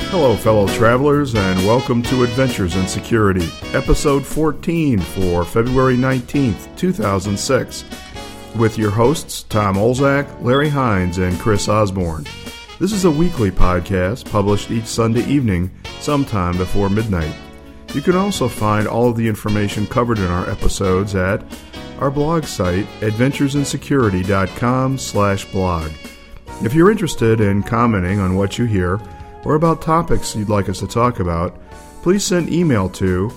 Hello, fellow travelers, and welcome to Adventures in Security, Episode 14 for February 19th, 2006, with your hosts Tom Olzak, Larry Hines, and Chris Osborne. This is a weekly podcast published each Sunday evening, sometime before midnight. You can also find all of the information covered in our episodes at our blog site, adventuresinsecurity.com/blog. If you're interested in commenting on what you hear, or about topics you'd like us to talk about, please send email to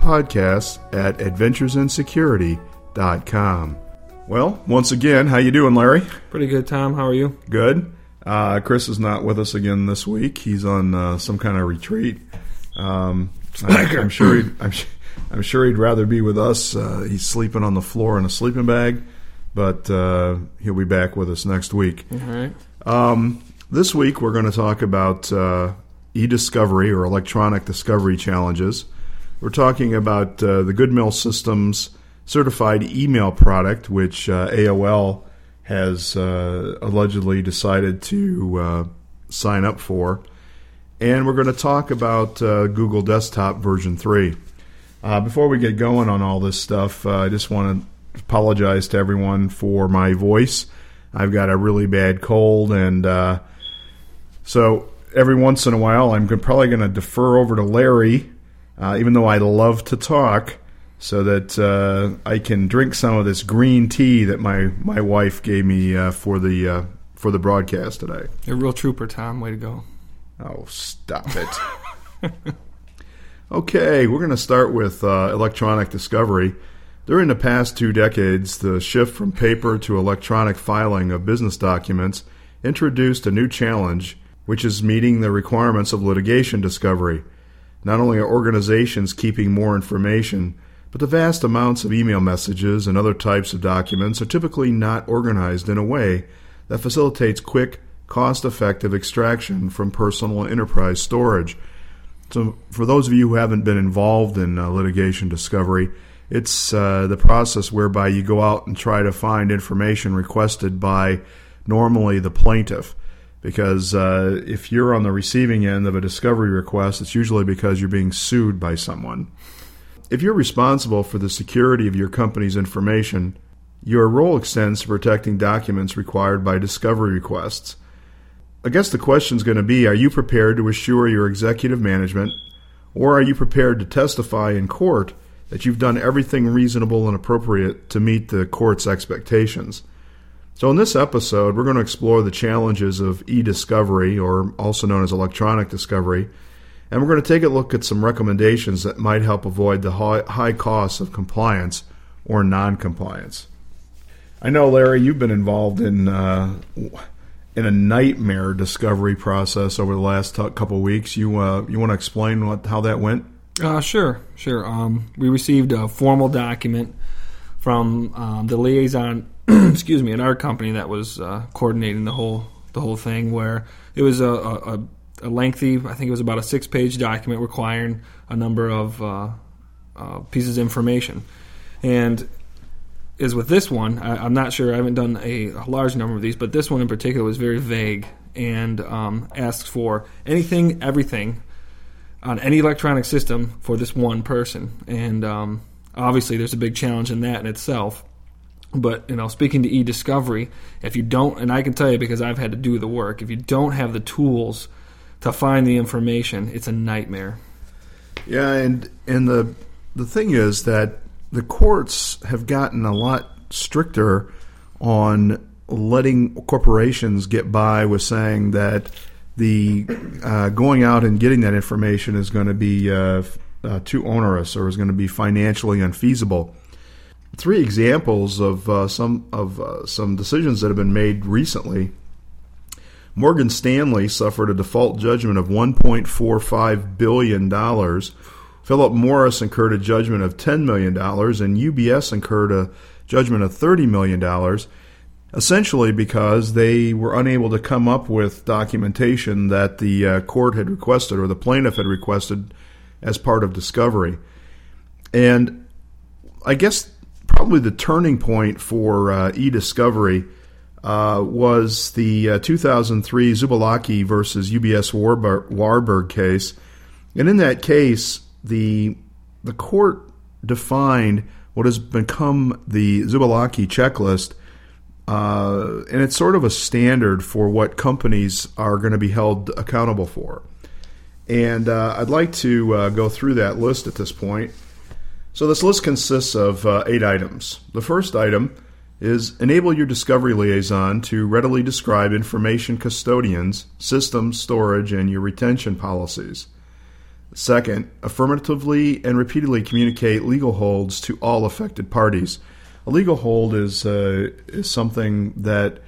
podcasts@adventuresinsecurity.com. Well, once again, how you doing, Larry? Pretty good, Tom. How are you? Good. Chris is not with us again this week. He's on some kind of retreat. I'm sure he'd rather be with us. He's sleeping on the floor in a sleeping bag, but he'll be back with us next week. All right. This week we're going to talk about e-discovery or electronic discovery challenges. We're talking about the Goodmail Systems certified email product, which AOL has allegedly decided to sign up for. And we're going to talk about Google Desktop version 3. Before we get going on all this stuff, I just want to apologize to everyone for my voice. I've got a really bad cold, and so every once in a while I'm probably going to defer over to Larry, even though I love to talk, so that I can drink some of this green tea that my wife gave me for the broadcast today. You're a real trooper, Tom. Way to go. Oh, stop it. Okay, we're going to start with electronic discovery. During the past 2 decades, the shift from paper to electronic filing of business documents introduced a new challenge, which is meeting the requirements of litigation discovery. Not only are organizations keeping more information, but the vast amounts of email messages and other types of documents are typically not organized in a way that facilitates quick, cost-effective extraction from personal and enterprise storage. So for those of you who haven't been involved in litigation discovery, it's the process whereby you go out and try to find information requested by normally the plaintiff. Because if you're on the receiving end of a discovery request, it's usually because you're being sued by someone. If you're responsible for the security of your company's information, your role extends to protecting documents required by discovery requests. I guess the question is going to be, are you prepared to assure your executive management, or are you prepared to testify in court that you've done everything reasonable and appropriate to meet the court's expectations? So in this episode, we're going to explore the challenges of e-discovery, or also known as electronic discovery, and we're going to take a look at some recommendations that might help avoid the high costs of compliance or non-compliance. I know, Larry, you've been involved in a nightmare discovery process over the last couple of weeks. You want to explain how that went? Sure. We received a formal document from the liaison, at our company that was coordinating the whole thing, where it was a lengthy, I think it was about a 6-page document requiring a number of pieces of information. And as with this one, I'm not sure, I haven't done a large number of these, but this one in particular was very vague and asks for anything, everything on any electronic system for this one person. And obviously there's a big challenge in that in itself. But, speaking to e-discovery, if you don't, and I can tell you because I've had to do the work, if you don't have the tools to find the information, it's a nightmare. Yeah, and the thing is that the courts have gotten a lot stricter on letting corporations get by with saying that the going out and getting that information is going to be too onerous or is going to be financially unfeasible. 3 examples of some decisions that have been made recently. Morgan Stanley suffered a default judgment of $1.45 billion. Philip Morris incurred a judgment of $10 million, and UBS incurred a judgment of $30 million, essentially because they were unable to come up with documentation that the court had requested or the plaintiff had requested as part of discovery. And I guess probably the turning point for e-discovery was the 2003 Zubalaki versus UBS Warburg case. And in that case, the court defined what has become the Zubalaki checklist, and it's sort of a standard for what companies are going to be held accountable for. And I'd like to go through that list at this point. So this list consists of 8 items. The first item is enable your discovery liaison to readily describe information custodians, systems, storage, and your retention policies. Second, affirmatively and repeatedly communicate legal holds to all affected parties. A legal hold is something that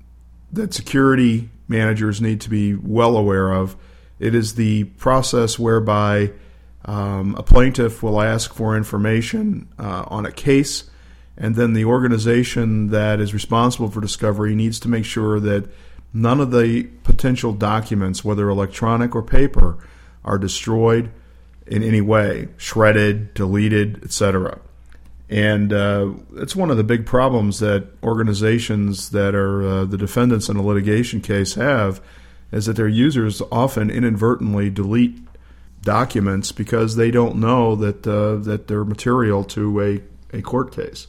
security managers need to be well aware of. It is the process whereby a plaintiff will ask for information on a case, and then the organization that is responsible for discovery needs to make sure that none of the potential documents, whether electronic or paper, are destroyed in any way, shredded, deleted, etc. And it's one of the big problems that organizations that are the defendants in a litigation case have, is that their users often inadvertently delete documents because they don't know that they're material to a court case.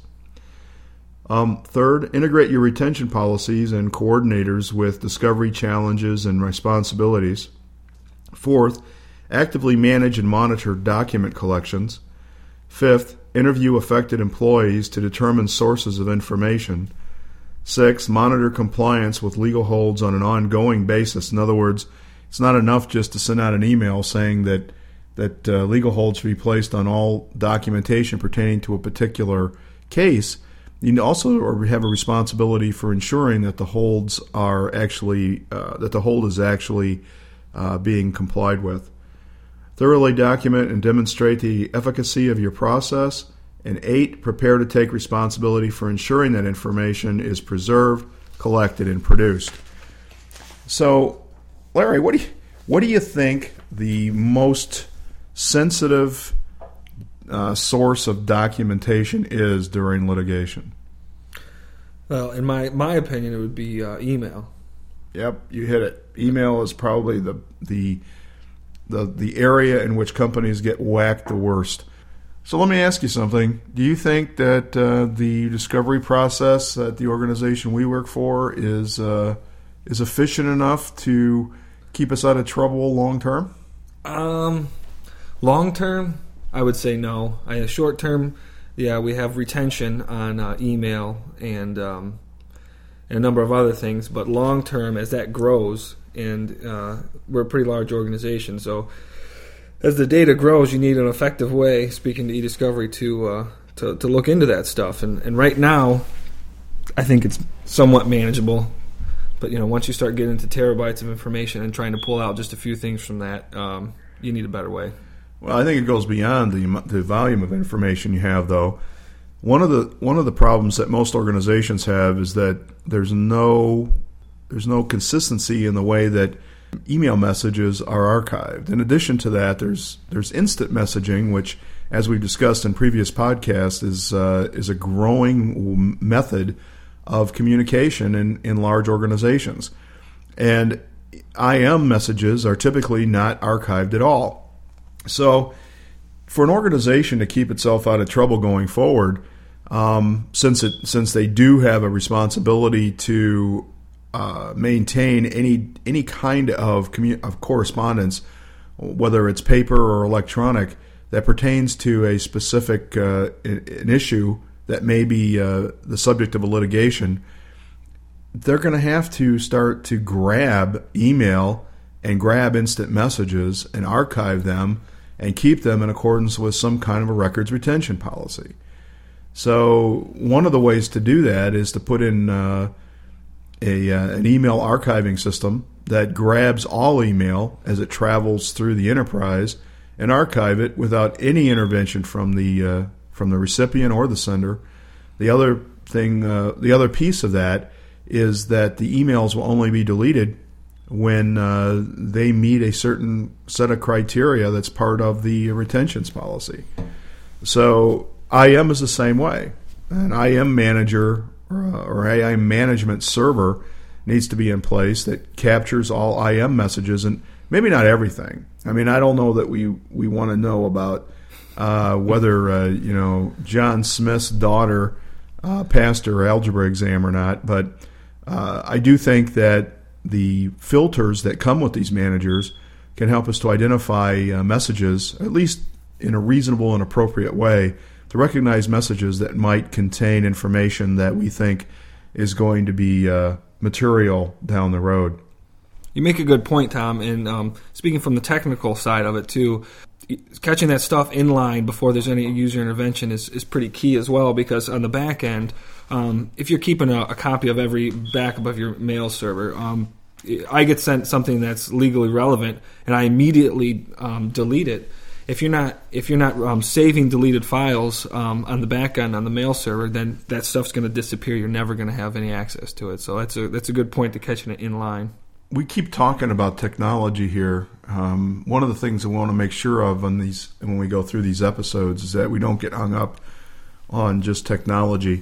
Third, integrate your retention policies and coordinators with discovery challenges and responsibilities. Fourth, actively manage and monitor document collections. Fifth, interview affected employees to determine sources of information. Sixth, monitor compliance with legal holds on an ongoing basis. In other words, it's not enough just to send out an email saying that legal holds should be placed on all documentation pertaining to a particular case. You also have a responsibility for ensuring that the holds are actually that the hold is actually being complied with. Thoroughly document and demonstrate the efficacy of your process. And 8, prepare to take responsibility for ensuring that information is preserved, collected, and produced. So, Larry, what do you think the most sensitive source of documentation is during litigation? Well, in my opinion, it would be email. Yep, you hit it. Email is probably the area in which companies get whacked the worst. So let me ask you something. Do you think that the discovery process at the organization we work for is efficient enough to keep us out of trouble long term? Long term, I would say no. Short term, yeah, we have retention on email and a number of other things. But long term, as that grows, and we're a pretty large organization, so as the data grows, you need an effective way, speaking to eDiscovery, to look into that stuff. And right now, I think it's somewhat manageable. But once you start getting into terabytes of information and trying to pull out just a few things from that, you need a better way. Well, I think it goes beyond the volume of information you have, though. One of the problems that most organizations have is that there's no consistency in the way that email messages are archived. In addition to that, there's instant messaging, which, as we've discussed in previous podcasts, is a growing method of communication in large organizations. And IM messages are typically not archived at all. So for an organization to keep itself out of trouble going forward, since they do have a responsibility to maintain any kind of correspondence, whether it's paper or electronic, that pertains to a specific an issue that may be the subject of a litigation, they're going to have to start to grab email and grab instant messages and archive them and keep them in accordance with some kind of a records retention policy. So one of the ways to do that is to put in an email archiving system that grabs all email as it travels through the enterprise and archive it without any intervention from the recipient or the sender. The other piece of that is that the emails will only be deleted when they meet a certain set of criteria that's part of the retentions policy. So IM is the same way. An IM manager or AI management server needs to be in place that captures all IM messages, and maybe not everything. I mean, I don't know that we want to know about whether John Smith's daughter passed her algebra exam or not, but I do think that the filters that come with these managers can help us to identify messages, at least in a reasonable and appropriate way, to recognize messages that might contain information that we think is going to be material down the road. You make a good point, Tom, and speaking from the technical side of it too, catching that stuff in line before there's any user intervention is pretty key as well, because on the back end, if you're keeping a copy of every backup of your mail server, I get sent something that's legally relevant and I immediately delete it. If you're not saving deleted files on the back end on the mail server, then that stuff's going to disappear. You're never going to have any access to it. So that's a good point to catching it in line. We keep talking about technology here. One of the things we want to make sure of when we go through these episodes is that we don't get hung up on just technology.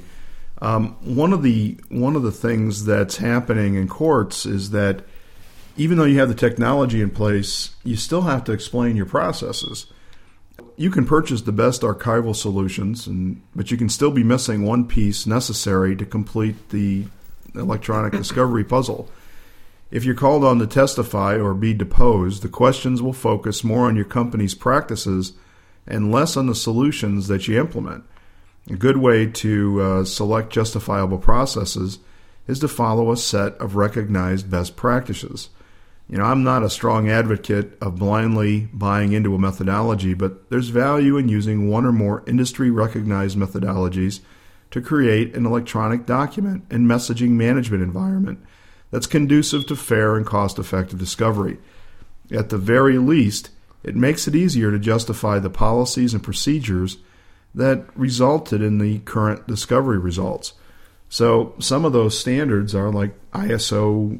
One of the things that's happening in courts is that even though you have the technology in place, you still have to explain your processes. You can purchase the best archival solutions, but you can still be missing one piece necessary to complete the electronic discovery puzzle. If you're called on to testify or be deposed, the questions will focus more on your company's practices and less on the solutions that you implement. A good way to select justifiable processes is to follow a set of recognized best practices. I'm not a strong advocate of blindly buying into a methodology, but there's value in using one or more industry-recognized methodologies to create an electronic document and messaging management environment that's conducive to fair and cost-effective discovery. At the very least, it makes it easier to justify the policies and procedures that resulted in the current discovery results. So some of those standards are like ISO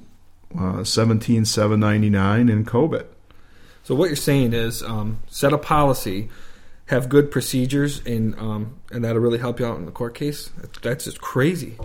17799 and COBIT. So what you're saying is set a policy, have good procedures, and that'll really help you out in the court case? That's just crazy.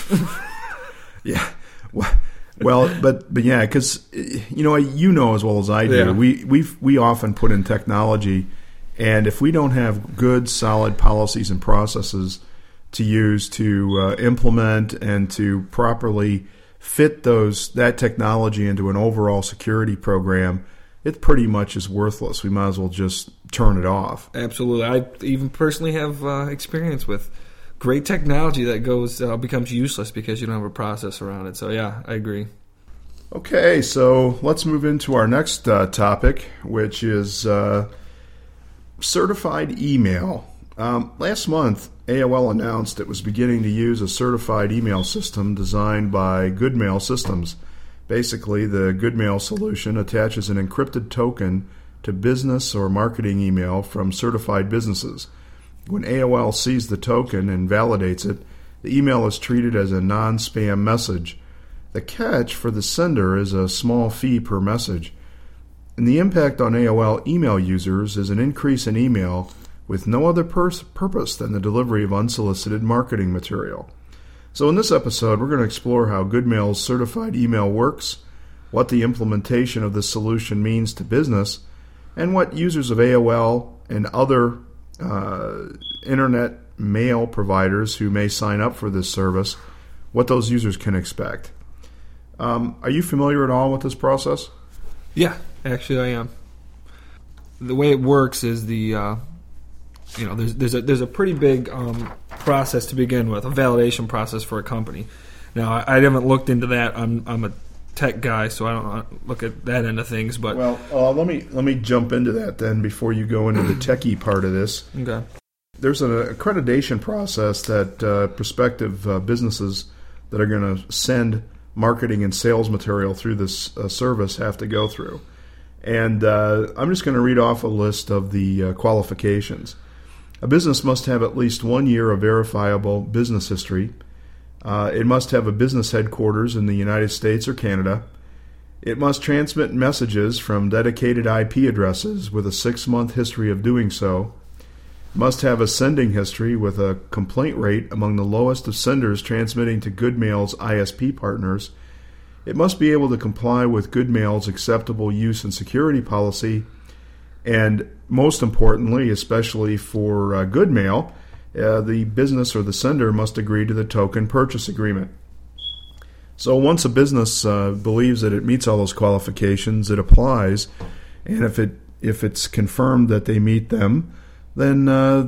Yeah. Well, but yeah, because you know as well as I do, yeah. we often put in technology, and if we don't have good, solid policies and processes to use to implement and to properly fit that technology into an overall security program, it pretty much is worthless. We might as well just turn it off. Absolutely. I even personally have experience with great technology that becomes useless because you don't have a process around it. So yeah, I agree. Okay, so let's move into our next topic, which is certified email. Last month, AOL announced it was beginning to use a certified email system designed by Goodmail Systems. Basically, the Goodmail solution attaches an encrypted token to business or marketing email from certified businesses. When AOL sees the token and validates it, the email is treated as a non-spam message. The catch for the sender is a small fee per message. And the impact on AOL email users is an increase in email with no other purpose than the delivery of unsolicited marketing material. So in this episode, we're going to explore how Goodmail's certified email works, what the implementation of this solution means to business, and what users of AOL and other internet mail providers who may sign up for this service, what those users can expect. Are you familiar at all with this process? Yeah, actually I am. The way it works is there's a pretty big process to begin with, a validation process for a company. Now, I haven't looked into that. I'm a tech guy, so I don't look at that end of things. But let me jump into that then before you go into the techie part of this. Okay. There's an accreditation process that prospective businesses that are going to send marketing and sales material through this service have to go through. And I'm just going to read off a list of the qualifications. A business must have at least 1 year of verifiable business history. It must have a business headquarters in the United States or Canada. It must transmit messages from dedicated IP addresses with a 6-month history of doing so. must have a sending history with a complaint rate among the lowest of senders transmitting to GoodMail's ISP partners. It must be able to comply with GoodMail's acceptable use and security policy. And most importantly, especially for GoodMail, the business or the sender must agree to the token purchase agreement. So once a business believes that it meets all those qualifications, it applies. And if it's confirmed that they meet them, then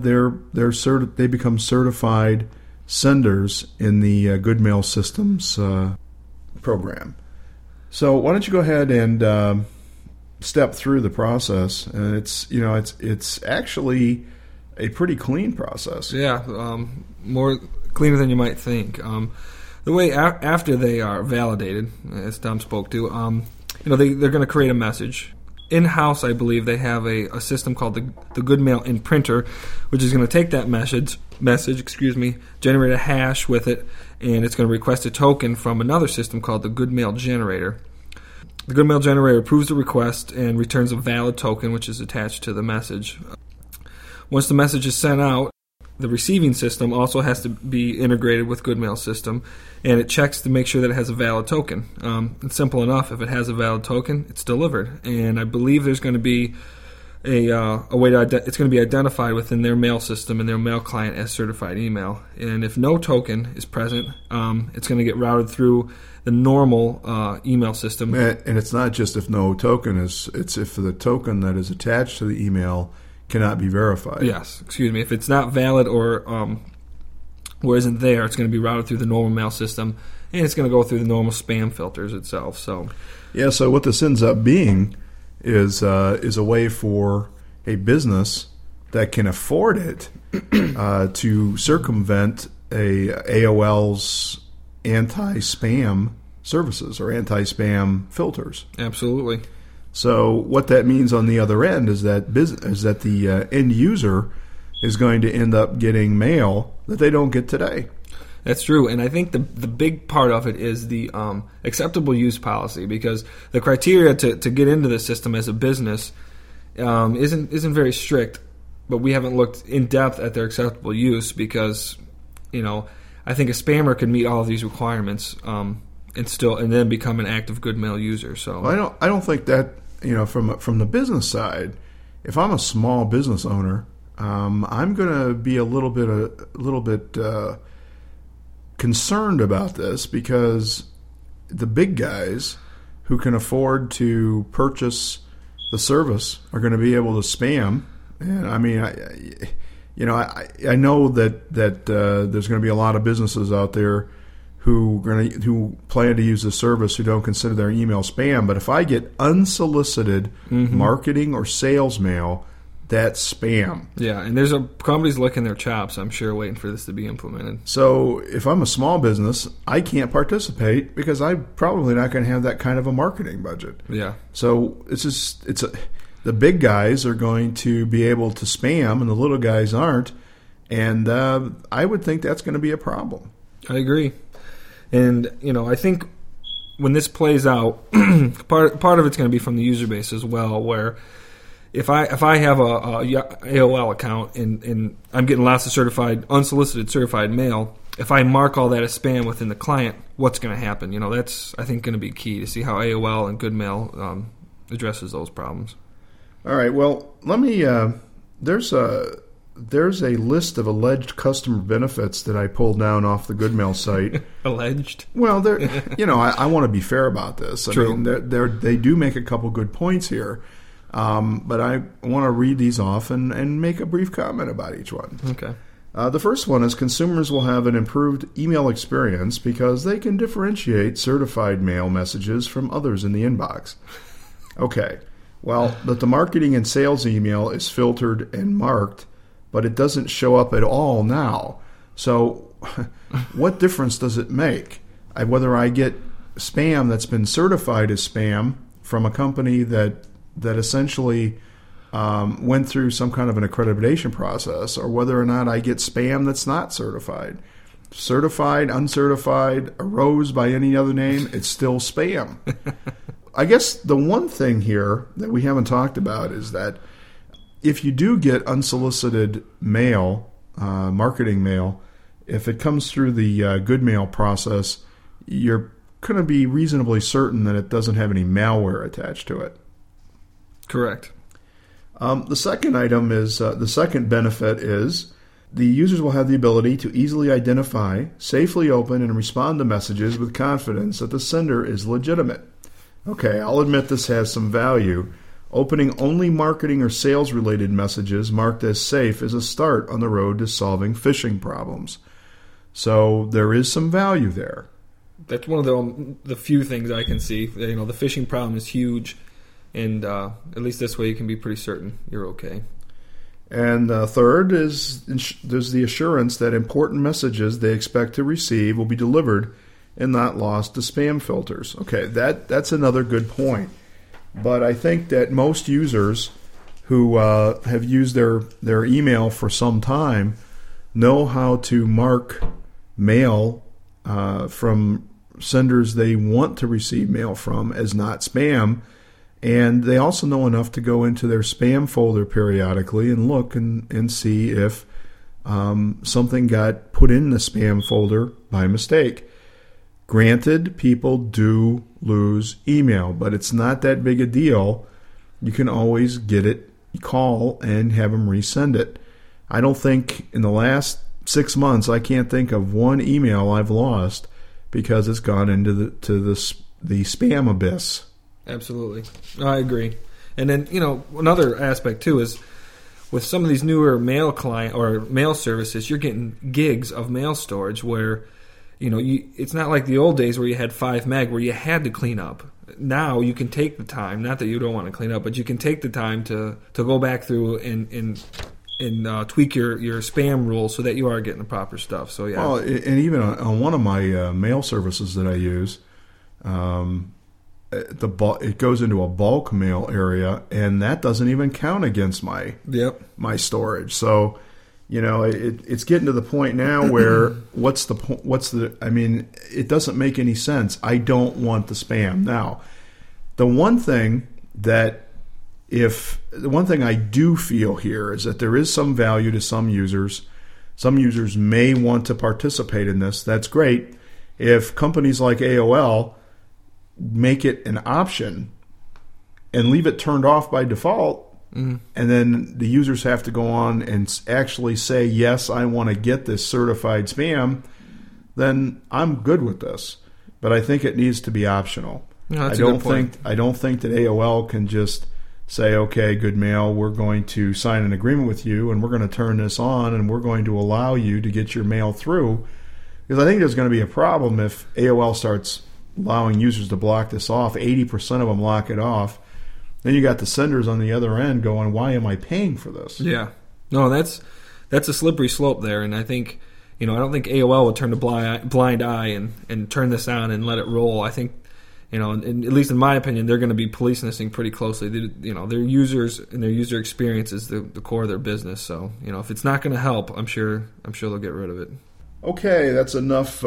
they become certified senders in the GoodMail Systems program. So why don't you go ahead and step through the process? And it's actually a pretty clean process. Yeah, more cleaner than you might think. The way after they are validated, as Tom spoke to, they're going to create a message. In-house, I believe they have a system called the GoodMail Imprinter, which is going to take that message, generate a hash with it, and it's going to request a token from another system called the GoodMail Generator. The GoodMail Generator approves the request and returns a valid token, which is attached to the message. Once the message is sent out, the receiving system also has to be integrated with GoodMail system, and it checks to make sure that it has a valid token. It's simple enough. If it has a valid token, it's delivered. And I believe there's going to be a way to it's going to be identified within their mail system and their mail client as certified email. And if no token is present, it's going to get routed through the normal email system. And it's not just if no token it's if the token that is attached to the email cannot be verified. Yes, if it's not valid or isn't there, it's going to be routed through the normal mail system, and it's going to go through the normal spam filters itself. So what this ends up being is a way for a business that can afford it to circumvent AOL's anti-spam services or anti-spam filters. Absolutely. So what that means on the other end is that the end user is going to end up getting mail that they don't get today. That's true, and I think the big part of it is the acceptable use policy, because the criteria to get into the system as a business isn't very strict, but we haven't looked in depth at their acceptable use because I think a spammer could meet all of these requirements and then become an active GoodMail user. So well, I don't think that from the business side, if I'm a small business owner, I'm going to be a little bit concerned about this, because the big guys who can afford to purchase the service are going to be able to spam. And I mean, I know that there's going to be a lot of businesses out there who plan to use the service who don't consider their email spam. But if I get unsolicited marketing or sales mail, that's spam. Yeah, and there's companies licking their chops, I'm sure, waiting for this to be implemented. So if I'm a small business, I can't participate because I'm probably not going to have that kind of a marketing budget. Yeah. So the big guys are going to be able to spam, and the little guys aren't. And I would think that's going to be a problem. I agree. And, I think when this plays out, part of it's going to be from the user base as well, where if I have a AOL account and I'm getting lots of unsolicited certified mail, if I mark all that as spam within the client, what's going to happen? That's, I think, going to be key to see how AOL and GoodMail addresses those problems. All right. Well, let me. There's a list of alleged customer benefits that I pulled down off the GoodMail site. Alleged? Well, I want to be fair about this. True. I mean, they do make a couple good points here, but I want to read these off and make a brief comment about each one. Okay. The first one is consumers will have an improved email experience because they can differentiate certified mail messages from others in the inbox. Okay. Well, that the marketing and sales email is filtered and marked, but it doesn't show up at all now. So what difference does it make? Whether I get spam that's been certified as spam from a company that essentially went through some kind of an accreditation process, or whether or not I get spam that's not certified. Certified, uncertified, arose by any other name, it's still spam. I guess the one thing here that we haven't talked about is that if you do get unsolicited mail, marketing mail, if it comes through the good mail process, you're going to be reasonably certain that it doesn't have any malware attached to it. Correct. The second item is the second benefit is the users will have the ability to easily identify, safely open, and respond to messages with confidence that the sender is legitimate. Okay, I'll admit this has some value. Opening only marketing or sales-related messages marked as safe is a start on the road to solving phishing problems. So there is some value there. That's one of the few things I can see. The phishing problem is huge, and at least this way you can be pretty certain you're okay. And third is there's the assurance that important messages they expect to receive will be delivered and not lost to spam filters. Okay, that's another good point. But I think that most users who have used their email for some time know how to mark mail from senders they want to receive mail from as not spam. And they also know enough to go into their spam folder periodically and look and see if something got put in the spam folder by mistake. Granted, people do lose email, but it's not that big a deal. You can always get it, call, and have them resend it. I don't think in the last 6 months I can't think of one email I've lost because it's gone into the spam abyss. Absolutely. I agree. And then, another aspect too is with some of these newer mail client or mail services, you're getting gigs of mail storage where, it's not like the old days where you had 5 meg where you had to clean up. Now you can take the time, not that you don't want to clean up, but you can take the time to go back through and tweak your spam rules so that you are getting the proper stuff. So yeah. Well, and even on one of my mail services that I use, it goes into a bulk mail area, and that doesn't even count against my storage. So, it's getting to the point now where it doesn't make any sense. I don't want the spam. Now, the one thing I do feel here is that there is some value to some users. Some users may want to participate in this. That's great. If companies like AOL make it an option and leave it turned off by default, and then the users have to go on and actually say, yes, I want to get this certified spam, then I'm good with this. But I think it needs to be optional. No, that's a good point. I don't think that AOL can just say, okay, good mail, we're going to sign an agreement with you and we're going to turn this on and we're going to allow you to get your mail through. Because I think there's going to be a problem if AOL starts allowing users to block this off. 80% of them lock it off. Then you got the senders on the other end going, why am I paying for this? Yeah. No, that's a slippery slope there. And I think, I don't think AOL would turn a blind eye and turn this on and let it roll. I think, at least in my opinion, they're going to be policing this thing pretty closely. Their users and their user experience is the core of their business. So, if it's not going to help, I'm sure they'll get rid of it. Okay, that's enough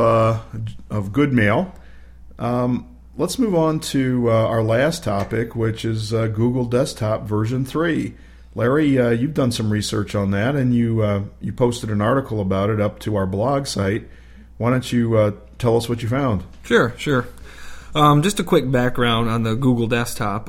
of good mail. Let's move on to our last topic, which is Google Desktop version 3. Larry, you've done some research on that, and you posted an article about it up to our blog site. Why don't you tell us what you found? Sure. Just a quick background on the Google Desktop.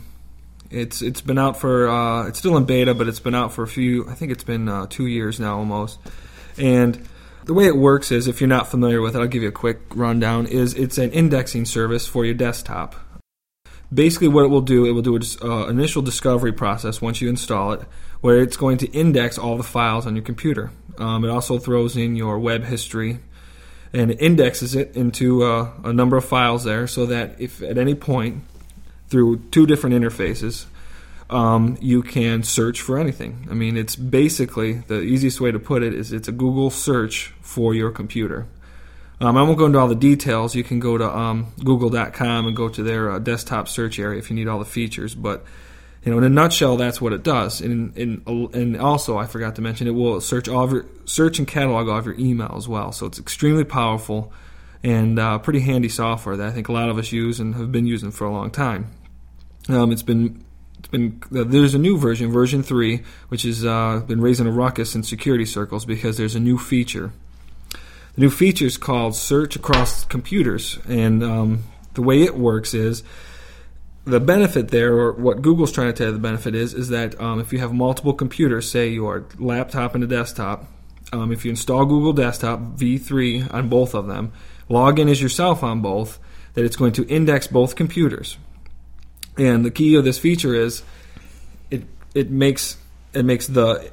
It's been out for it's still in beta, but it's been out for I think it's been 2 years now almost, and the way it works is, if you're not familiar with it, I'll give you a quick rundown, it's an indexing service for your desktop. Basically what it will do an initial discovery process once you install it, where it's going to index all the files on your computer. It also throws in your web history, and it indexes it into a number of files there so that if at any point, through 2 different interfaces, you can search for anything. I mean, it's basically, the easiest way to put it is it's a Google search for your computer. I won't go into all the details. You can go to google.com and go to their desktop search area if you need all the features. But in a nutshell, that's what it does. And also, I forgot to mention, it will search and catalog all of your email as well. So it's extremely powerful and pretty handy software that I think a lot of us use and have been using for a long time. It's there's a new version 3, which has been raising a ruckus in security circles because there's a new feature. The new feature is called Search Across Computers, and the way it works is the benefit there, or what Google's trying to tell you the benefit is that if you have multiple computers, say your laptop and a desktop, if you install Google Desktop v3 on both of them, log in as yourself on both, that it's going to index both computers. And the key of this feature is it makes the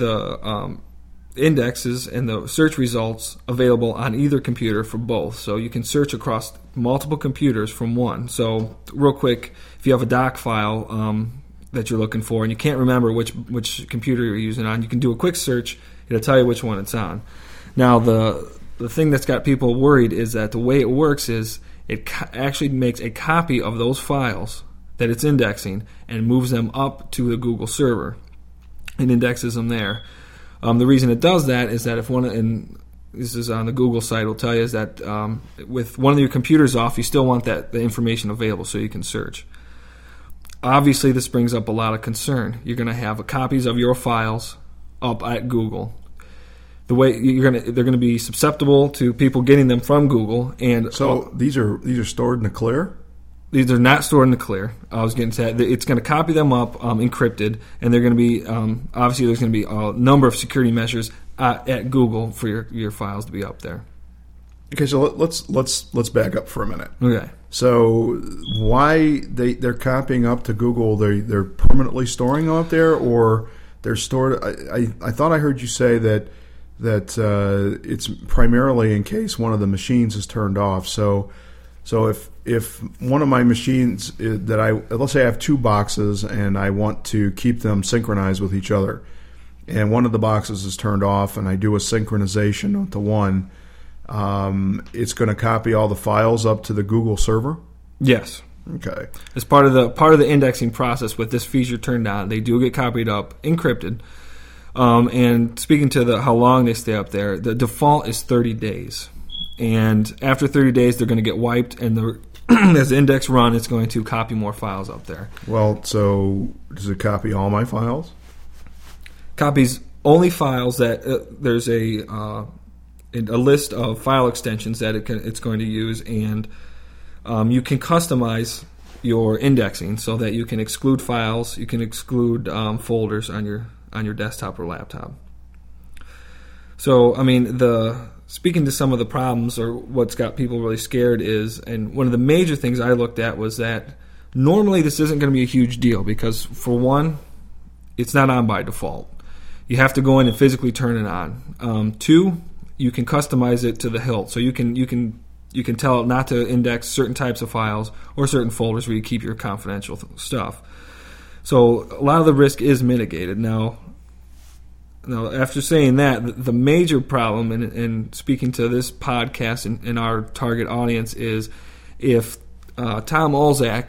indexes and the search results available on either computer for both. So you can search across multiple computers from one. So real quick, if you have a doc file that you're looking for and you can't remember which computer you're using on, you can do a quick search. It'll tell you which one it's on. Now the thing that's got people worried is that the way it works is it actually makes a copy of those files that it's indexing and moves them up to the Google server and indexes them there. The reason it does that is that if and this is on the Google site, will tell you is that with one of your computers off, you still want the information available so you can search. Obviously, this brings up a lot of concern. You're going to have copies of your files up at Google. The way they're going to be susceptible to people getting them from Google, and so these are stored in the clear. These are not stored in the clear. I was getting to that. It's going to copy them up, encrypted, and they're going to be obviously there's going to be a number of security measures at Google for your files to be up there. Okay, so let's back up for a minute. Okay. So why they're copying up to Google? They're permanently storing them up there, or they're stored? I thought I heard you say that it's primarily in case one of the machines is turned off. So if one of my machines let's say I have two boxes and I want to keep them synchronized with each other, and one of the boxes is turned off and I do a synchronization to one, it's going to copy all the files up to the Google server? Yes. Okay. As part of the indexing process with this feature turned on, they do get copied up, encrypted. And speaking to how long they stay up there, the default is 30 days. And after 30 days, they're going to get wiped, and as the index run, it's going to copy more files up there. Well, so does it copy all my files? Copies only files that there's a list of file extensions that it's going to use, and you can customize your indexing so that you can exclude files, you can exclude folders on your desktop or laptop. So, I mean, speaking to some of the problems or what's got people really scared is, and one of the major things I looked at was that normally this isn't going to be a huge deal because, for one, it's not on by default. You have to go in and physically turn it on. Two, you can customize it to the hilt, so you can tell it not to index certain types of files or certain folders where you keep your confidential stuff. So a lot of the risk is mitigated. Now, after saying that, the major problem in speaking to this podcast and our target audience is if Tom Olzak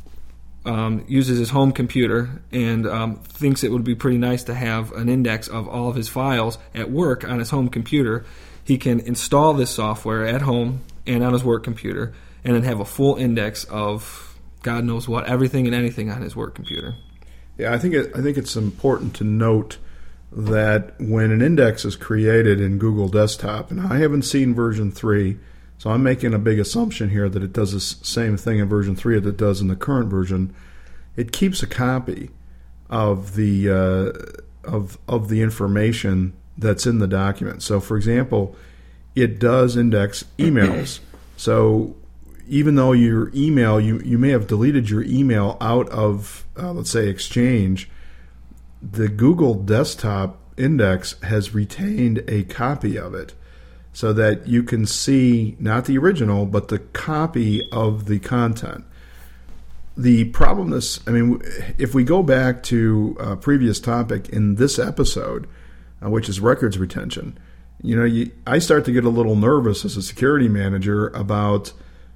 uses his home computer and thinks it would be pretty nice to have an index of all of his files at work on his home computer, he can install this software at home and on his work computer and then have a full index of God knows what, everything and anything on his work computer. Yeah, I think it's important to note that when an index is created in Google Desktop, and I haven't seen version 3, so I'm making a big assumption here that it does the same thing in version 3 that it does in the current version, it keeps a copy of the of the information that's in the document. So, for example, it does index emails. So even though your email, you may have deleted your email out of, let's say, Exchange, the Google Desktop index has retained a copy of it so that you can see not the original, but the copy of the content. The problem is, if we go back to a previous topic in this episode, which is records retention, I start to get a little nervous as a security manager about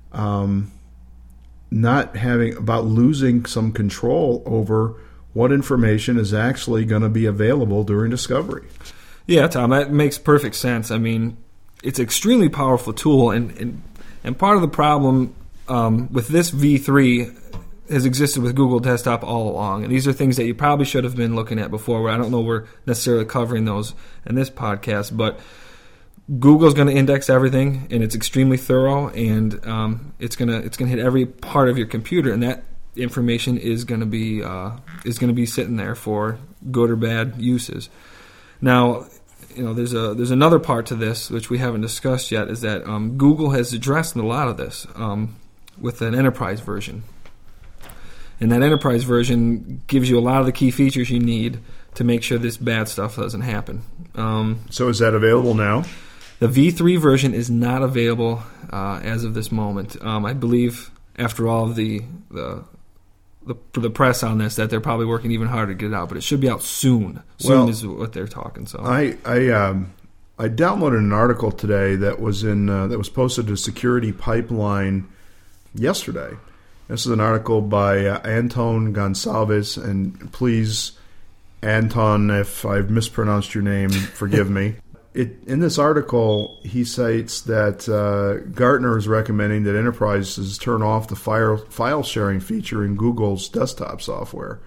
losing some control over what information is actually going to be available during discovery. Yeah, Tom, that makes perfect sense. I mean, it's an extremely powerful tool, and part of the problem with this V3 has existed with Google Desktop all along. And these are things that you probably should have been looking at before. I don't know we're necessarily covering those in this podcast, but Google's going to index everything, and it's extremely thorough, and it's going to hit every part of your computer, and that information is going to be sitting there for good or bad uses. Now, there's another part to this which we haven't discussed yet, is that Google has addressed a lot of this with an enterprise version, and that enterprise version gives you a lot of the key features you need to make sure this bad stuff doesn't happen. So is that available now? The V3 version is not available as of this moment. I believe after all of the press on this that they're probably working even harder to get it out, but it should be out soon. Soon is what they're talking. So I downloaded an article today that was posted to Security Pipeline yesterday. This is an article by Anton Gonsalves, and please, Anton, if I've mispronounced your name, forgive me. In this article, he cites that Gartner is recommending that enterprises turn off the file sharing feature in Google's desktop software.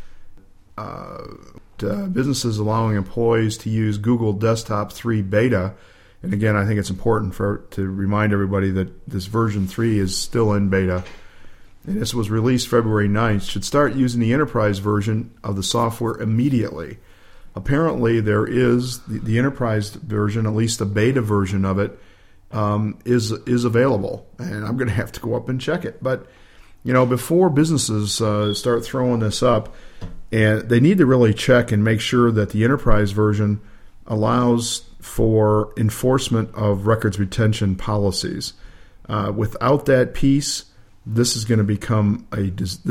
Businesses allowing employees to use Google Desktop 3 Beta, and again, I think it's important to remind everybody that this version 3 is still in beta, and this was released February 9th, should start using the enterprise version of the software immediately. Apparently, there is the enterprise version, at least the beta version of it, is available, and I'm going to have to go up and check it. But before businesses start throwing this up, and they need to really check and make sure that the enterprise version allows for enforcement of records retention policies. Without that piece, this can become a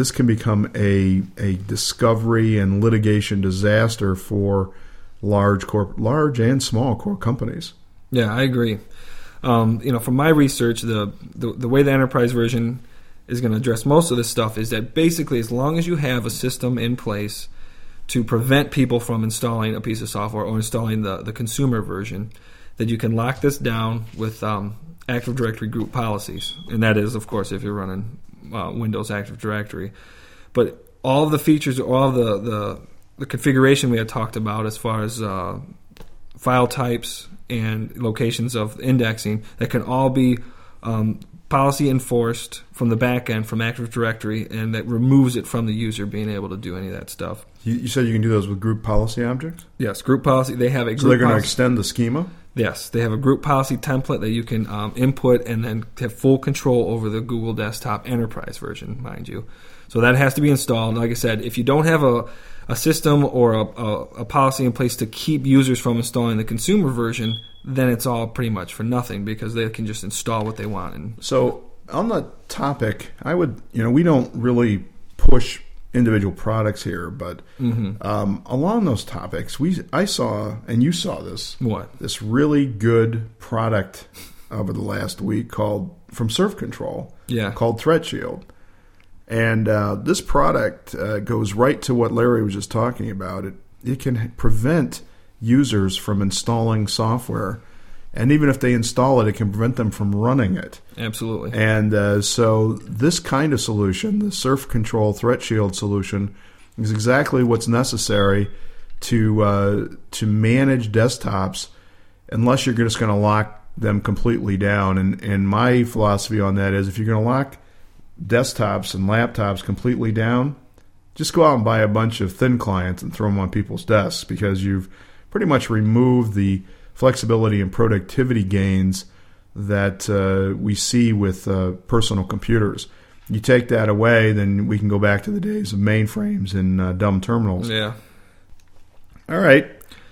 discovery and litigation disaster for large and small core companies. Yeah, I agree. From my research, the way the enterprise version is going to address most of this stuff is that basically, as long as you have a system in place to prevent people from installing a piece of software or installing the consumer version, that you can lock this down with Active Directory group policies, and that is, of course, if you're running Windows Active Directory. But all of the features, all of the configuration we had talked about as far as file types and locations of indexing, that can all be policy enforced from the back end from Active Directory, and that removes it from the user being able to do any of that stuff. You said you can do those with group policy objects? Yes, group policy. They have a group. So they're going to extend the schema? Yes, they have a group policy template that you can input and then have full control over the Google Desktop Enterprise version, mind you. So that has to be installed. Like I said, if you don't have a system or a policy in place to keep users from installing the consumer version, then it's all pretty much for nothing because they can just install what they want. So on the topic, we don't really push individual products here, but along those topics, I saw, and you saw this, this really good product over the last week from Surf Control, called Threat Shield. And this product goes right to what Larry was just talking about. It can prevent users from installing software, and even if they install it, it can prevent them from running it. Absolutely. And so this kind of solution, the Surf Control Threat Shield solution, is exactly what's necessary to manage desktops, unless you're just going to lock them completely down. And my philosophy on that is, if you're going to lock desktops and laptops completely down, just go out and buy a bunch of thin clients and throw them on people's desks, because you've pretty much removed the flexibility and productivity gains that we see with personal computers. You take that away, then we can go back to the days of mainframes and dumb terminals. Yeah. All right.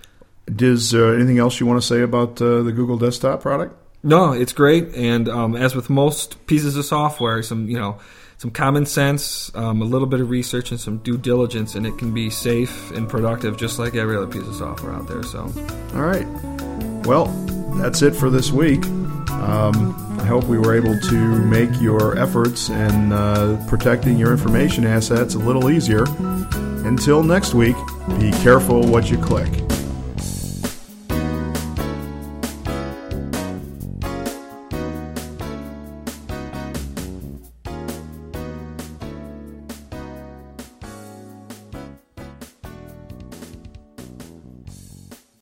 Is anything else you want to say about the Google Desktop product? No, it's great, and as with most pieces of software, some common sense, a little bit of research, and some due diligence, and it can be safe and productive, just like every other piece of software out there. So, all right. Well, that's it for this week. I hope we were able to make your efforts in protecting your information assets a little easier. Until next week, be careful what you click.